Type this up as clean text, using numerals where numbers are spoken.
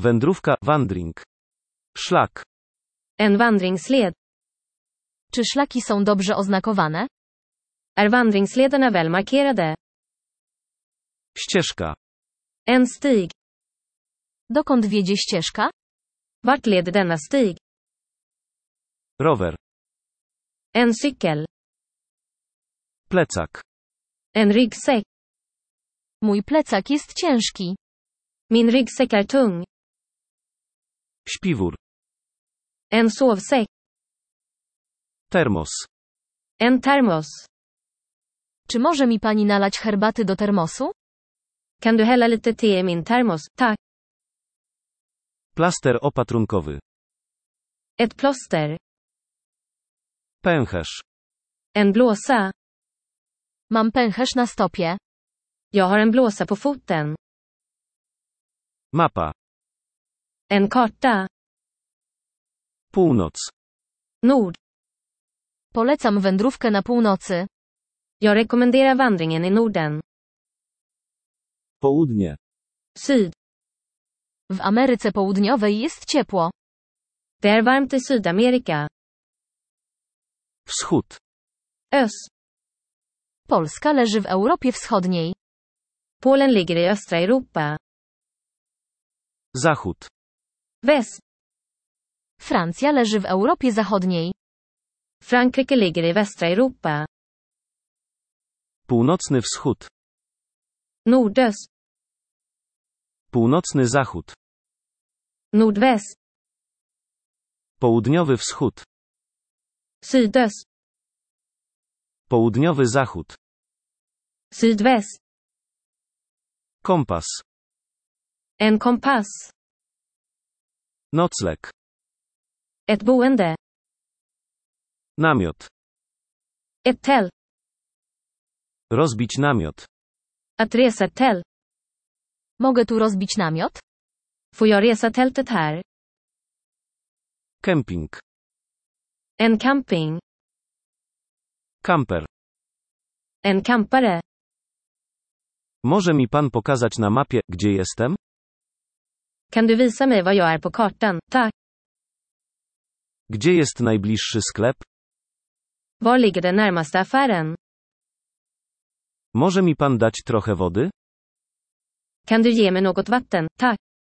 Wędrówka, wandring. Szlak. En vandringsled. Czy szlaki są dobrze oznakowane? Är vandringslederna väl markerade? Ścieżka. En stig. Dokąd wiedzie ścieżka? Vart leder denna stig? Rower. En cykel. Plecak. En ryggsäck. Mój plecak jest ciężki. Min ryggsäck är tung. Śpiwór. En sovsäck. Termos. En termos. Czy może mi pani nalać herbaty do termosu? Kan du hälla lite te i min termos, tack? Plaster opatrunkowy. Ett plåster. Pęcherz. En blåsa. Mam pęcherz na stopie. Jag har en blåsa på foten. Mapa. En karta. Północ. Nord. Polecam wędrówkę na północy. Jag rekommenderar vandringen i Norden. Południe. Syd. W Ameryce Południowej jest ciepło. Det är varmt i Sydamerika. Wschód. Öst. Polska leży w Europie Wschodniej. Polen ligger i östra Europa. Zachód. Väst. Francja leży w Europie Zachodniej. Frankrike ligger i västra Europa. Północny wschód. Nordöst. Północny zachód. Nordväst. Południowy wschód. Sydöst. Południowy zachód. Sydväst. Kompas. En kompass. Nocleg. Ett boende. Namiot. Ett tält. Rozbić namiot. Att resa ett tält. Mogę tu rozbić namiot? Får jag resa tältet här? Kemping. En camping. Kamper. En campare. Może mi pan pokazać na mapie, gdzie jestem? Kan du visa mig var jag är på kartan, tack? Gdzie jest najbliższy sklep? Var ligger den närmaste affären? Może mi pan dać trochę wody? Kan du ge mig något vatten, tack?